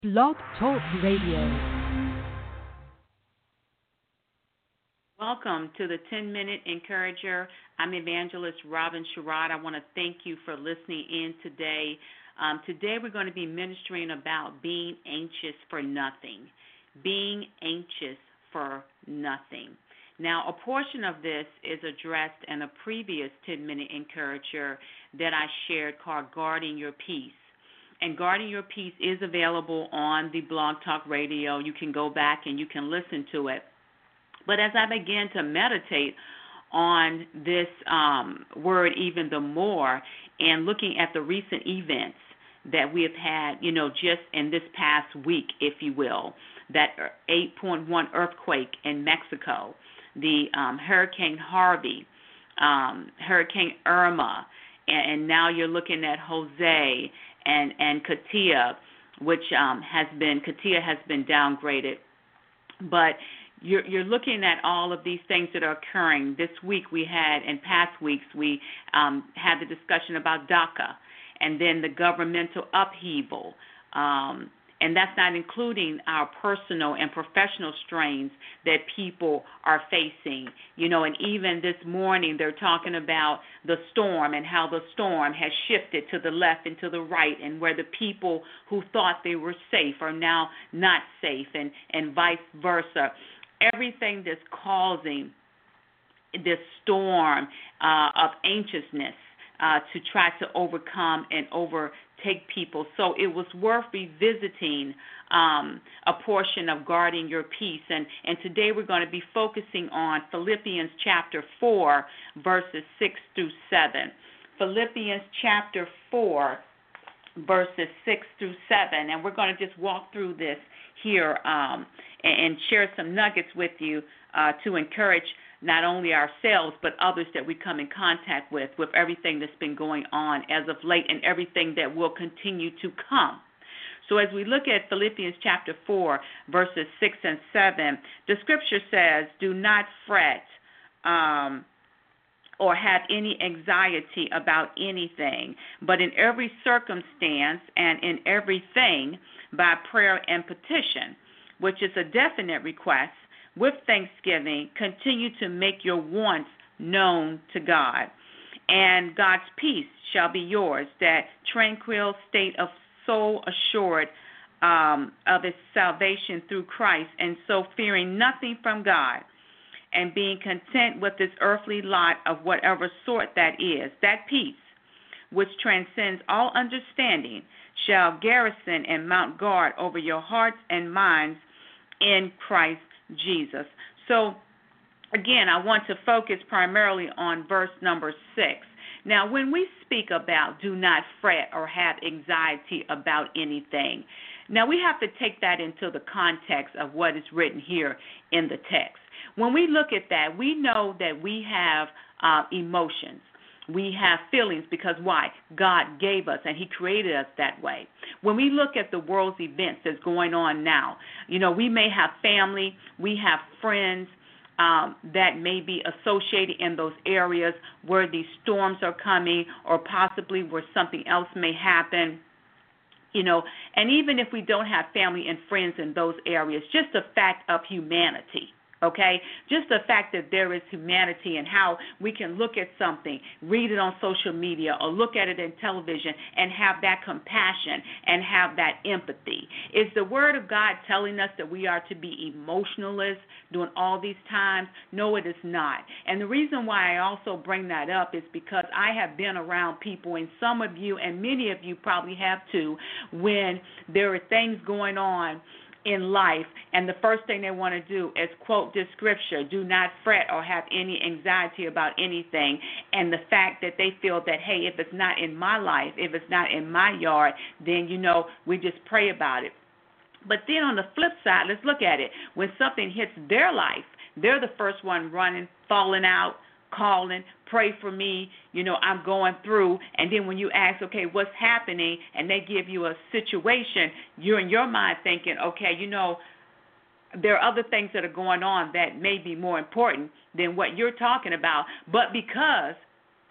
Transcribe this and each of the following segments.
Blog Talk Radio. Welcome to the 10-Minute Encourager. I'm Evangelist Robin Sherrod. I want to thank you for listening in today. Today we're going to be ministering about being anxious for nothing. Being anxious for nothing. Now, a portion of this is addressed in a previous 10-Minute Encourager that I shared called Guarding Your Peace. And Guarding Your Peace is available on the Blog Talk Radio. You can go back and you can listen to it. But as I began to meditate on this word even the more and looking at the recent events that we have had, just in this past week, if you will, that 8.1 earthquake in Mexico, the Hurricane Harvey, Hurricane Irma, and now you're looking at Jose and Katia, which Katia has been downgraded. But you're looking at all of these things that are occurring. This week we had, in past weeks, we had the discussion about DACA and then the governmental upheaval. And that's not including our personal and professional strains that people are facing. And even this morning they're talking about the storm and how the storm has shifted to the left and to the right, and where the people who thought they were safe are now not safe, and vice versa. Everything that's causing this storm of anxiousness to try to overcome and overtake people. So it was worth revisiting a portion of Guarding Your Peace. And today we're going to be focusing on Philippians chapter 4, verses 6 through 7. Philippians chapter 4, verses 6 through 7. And we're going to just walk through this here and share some nuggets with you to encourage not only ourselves but others that we come in contact with everything that's been going on as of late and everything that will continue to come. So as we look at Philippians chapter 4, verses 6 and 7, the scripture says, "Do not fret or have any anxiety about anything, but in every circumstance and in everything by prayer and petition," which is a definite request, "with thanksgiving, continue to make your wants known to God. And God's peace shall be yours, that tranquil state of soul assured of its salvation through Christ, and so fearing nothing from God, and being content with this earthly lot of whatever sort that is, that peace, which transcends all understanding, shall garrison and mount guard over your hearts and minds in Christ Jesus." So, again, I want to focus primarily on verse number 6. Now, when we speak about do not fret or have anxiety about anything, now we have to take that into the context of what is written here in the text. When we look at that, we know that we have emotions. We have feelings because why? God gave us and He created us that way. When we look at the world's events that's going on now, we may have family, we have friends that may be associated in those areas where these storms are coming, or possibly where something else may happen. And even if we don't have family and friends in those areas, just the fact of humanity. Okay, just the fact that there is humanity and how we can look at something, read it on social media, or look at it in television and have that compassion and have that empathy. Is the Word of God telling us that we are to be emotionalists during all these times? No, it is not. And the reason why I also bring that up is because I have been around people, and some of you and many of you probably have too, when there are things going on in life, and the first thing they want to do is quote this scripture, "Do not fret or have any anxiety about anything," and the fact that they feel that, hey, if it's not in my life, if it's not in my yard, then, we just pray about it. But then on the flip side, let's look at it. When something hits their life, they're the first one running, falling out, calling, "Pray for me, I'm going through." And then when you ask, okay, what's happening, and they give you a situation, you're in your mind thinking, okay, there are other things that are going on that may be more important than what you're talking about. But because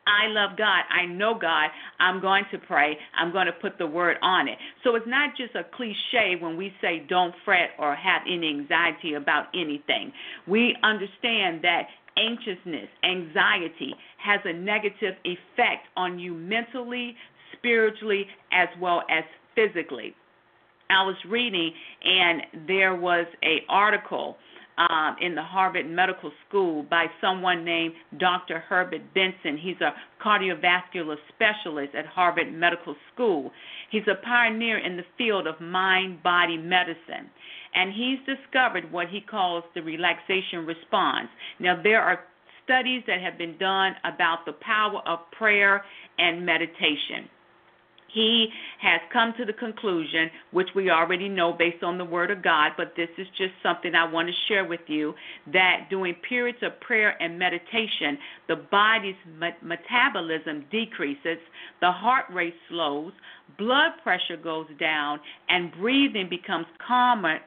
I love God. I know God. I'm going to pray. I'm going to put the word on it. So it's not just a cliche when we say don't fret or have any anxiety about anything. We understand that anxiousness, anxiety has a negative effect on you mentally, spiritually, as well as physically. I was reading, and there was an article in the Harvard Medical School by someone named Dr. Herbert Benson. He's a cardiovascular specialist at Harvard Medical School. He's a pioneer in the field of mind-body medicine, and he's discovered what he calls the relaxation response. Now, there are studies that have been done about the power of prayer and meditation. He has come to the conclusion, which we already know based on the Word of God, but this is just something I want to share with you, that during periods of prayer and meditation, the body's metabolism decreases, the heart rate slows, blood pressure goes down, and breathing becomes calmer,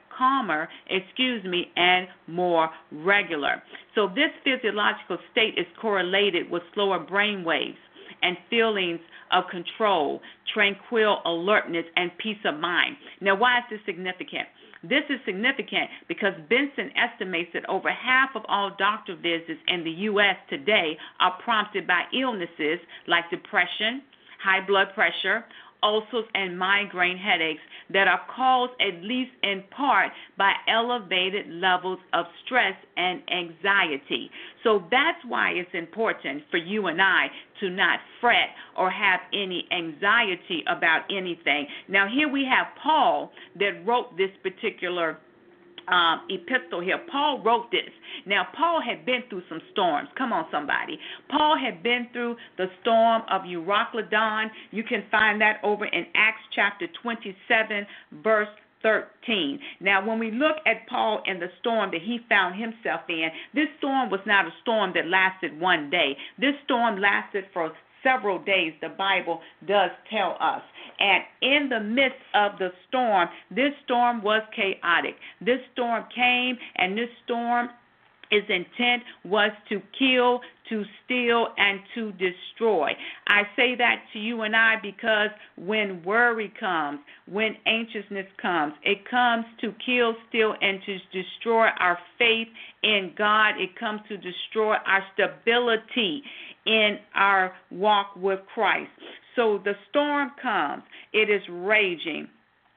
and more regular. So this physiological state is correlated with slower brain waves and feelings of control, tranquil alertness, and peace of mind. Now, why is this significant? This is significant because Benson estimates that over half of all doctor visits in the U.S. today are prompted by illnesses like depression, high blood pressure, ulcers, and migraine headaches that are caused at least in part by elevated levels of stress and anxiety. So that's why it's important for you and I to not fret or have any anxiety about anything. Now, here we have Paul that wrote this particular epistle here. Paul wrote this. Now, Paul had been through some storms. Come on, somebody. Paul had been through the storm of Euroclydon. You can find that over in Acts chapter 27, verse 13. Now, when we look at Paul and the storm that he found himself in, this storm was not a storm that lasted one day. This storm lasted for several days, the Bible does tell us. And in the midst of the storm, this storm was chaotic. This storm came, and this storm, its intent was to kill, to steal, and to destroy. I say that to you and I because when worry comes, when anxiousness comes, it comes to kill, steal, and to destroy our faith in God. It comes to destroy our stability in our walk with Christ. So the storm comes. It is raging.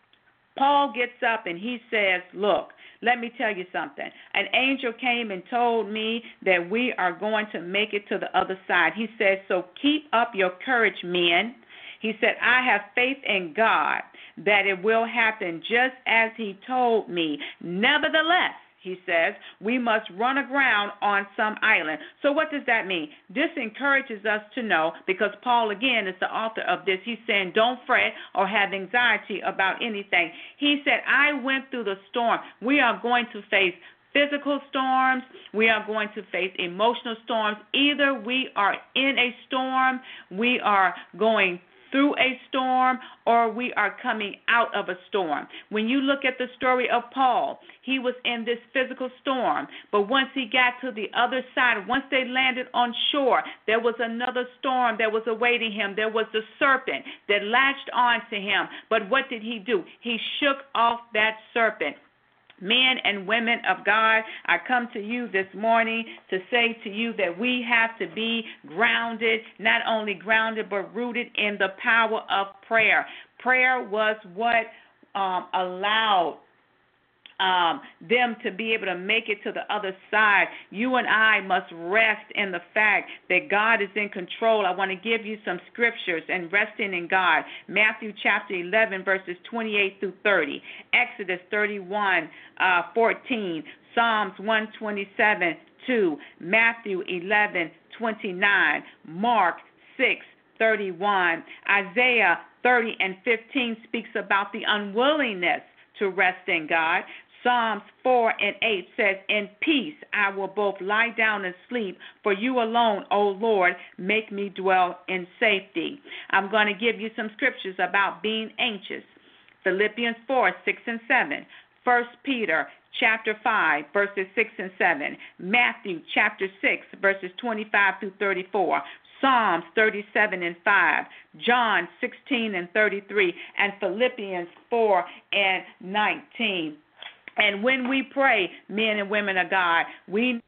Paul gets up and he says, look, let me tell you something. An angel came and told me that we are going to make it to the other side. He said, so keep up your courage, men. He said, I have faith in God that it will happen just as he told me. Nevertheless, he says, we must run aground on some island. So what does that mean? This encourages us to know, because Paul, again, is the author of this. He's saying don't fret or have anxiety about anything. He said, I went through the storm. We are going to face physical storms. We are going to face emotional storms. Either we are in a storm, we are going through a storm, or we are coming out of a storm. When you look at the story of Paul, he was in this physical storm, but once he got to the other side, once they landed on shore, there was another storm that was awaiting him. There was the serpent that latched on to him, but what did he do? He shook off that serpent. Men and women of God, I come to you this morning to say to you that we have to be grounded, not only grounded, but rooted in the power of prayer. Prayer was what allowed them to be able to make it to the other side. You and I must rest in the fact that God is in control. I want to give you some scriptures and resting in God. Matthew chapter 11, verses 28 through 30. Exodus 31:14. Psalms 127, 2. Matthew 11:29. Mark 6:31. Isaiah 30:15 speaks about the unwillingness to rest in God. Psalms 4:8 says, in peace I will both lie down and sleep, for you alone, O Lord, make me dwell in safety. I'm going to give you some scriptures about being anxious. Philippians 4:6-7. 1 Peter chapter 5, verses 6 and 7. Matthew chapter 6, verses 25 through 34. Psalms 37:5, John 16:33, and Philippians 4:19. And when we pray, men and women of God, we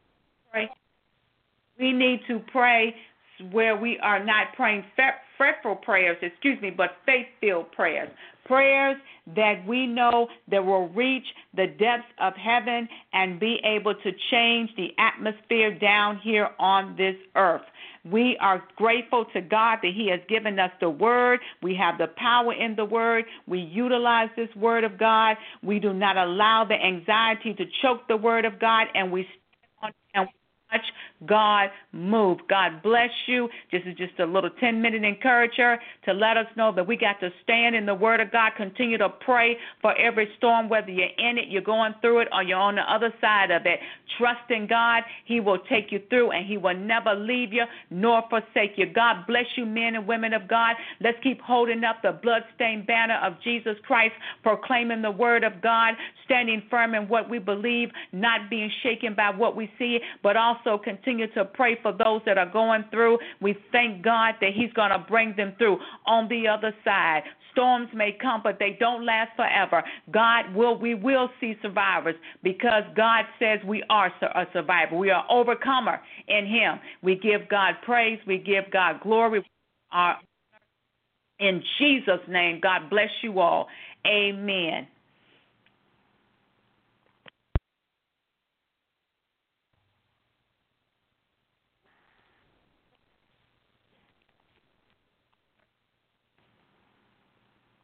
need to pray where we are not praying fretful prayers, but faith-filled prayers. Prayers that we know that will reach the depths of heaven and be able to change the atmosphere down here on this earth. We are grateful to God that He has given us the Word. We have the power in the Word. We utilize this Word of God. We do not allow the anxiety to choke the Word of God, and we stand on and watch God move. God bless you. This is just a little 10-minute encourager to let us know that we got to stand in the Word of God. Continue to pray for every storm, whether you're in it, you're going through it, or you're on the other side of it. Trust in God. He will take you through, and He will never leave you nor forsake you. God bless you, men and women of God. Let's keep holding up the bloodstained banner of Jesus Christ, proclaiming the Word of God, standing firm in what we believe, not being shaken by what we see, but also continue to pray for those that are going through. We thank God that He's going to bring them through on the other side. Storms may come, but they don't last forever. We will see survivors because God says we are a survivor. We are overcomer in Him. We give God praise. We give God glory. In Jesus' name, God bless you all. Amen.